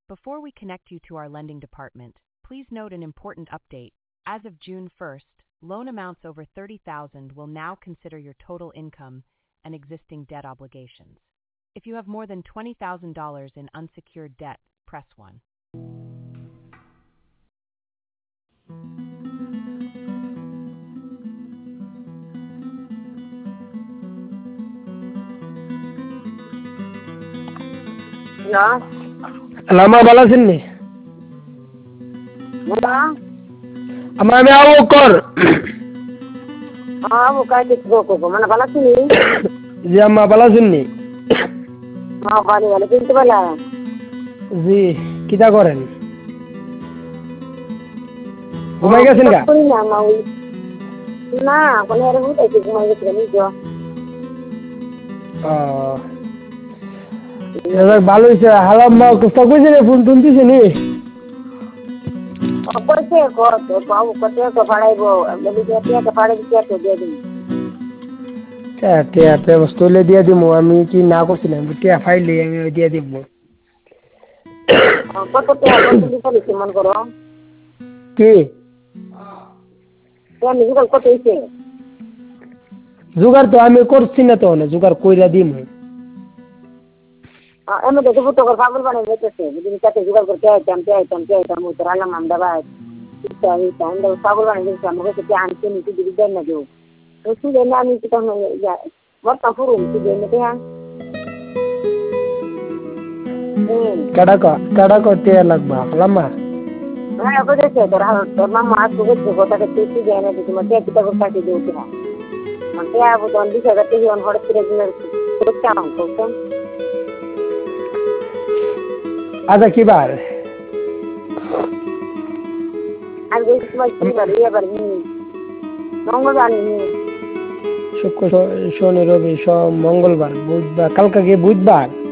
Before we connect you to our lending department, please note an important update. As of June 1st, loan amounts over $30,000 will now consider your total income and existing debt obligations. If you have more than $20,000 in unsecured debt, press 1. Hello? Alama balasinni. Hello? Ama may awo kor. Bukan itu mana balas ini? জি আম্মা balasinni. Balik balik pintu bala. জি কিটা করেন? ঘুমাই গেছেন গা? না mau. না কোন এর মধ্যে কি ঘুমাই গেছে নিজো। ভালো হয়েছে হালাম্মা কুস্তা কইছে রে ফোন তুলতেছে নি কইছে কত পাও কত তো পাড়াইবো বলি যে টিয়া পাড়াই দিতে তো দিয়ে দিই তে বস্তুলে দিয়ে দিমু আমি কি না করছিলাম টিয়া ফাইলে আমি দিয়ে দিব কত টিয়া কত দিতে মন করো কি তো আমি কত হইছে জোগাড় তো আমি করছি না তো না জোগাড় কইরা দিমু এমন তো ফুটো করে পাগল বানাই দিতেছে যদি কাছে জোগাড় করতে আইতাম উত্তর আলাম আমরা ভাই এই টাইম দাও পাগল বানাই দিতেছে আমাকে কি আনতে নিতে দিবি দেন না দেও তো শুনে না আমি কি তখন বর্তা পুরো কি দেন না হ্যাঁ কাডা করতে লাগবা হালাম্মা হ্যাঁ কইছে তোর মামা আসবে কথাটা তুই দেন না তুমি কি তা করতে দিও কি না মানে আবু দন দিছে গতে জীবন হড় ফিরে দিনের করতে আম করতে আচ্ছা কি বার আর বেশি সময় কি বার এবার মঙ্গলবার শুক্র শনি রবি সোম মঙ্গলবার বুধবার কালকে গিয়ে বুধবার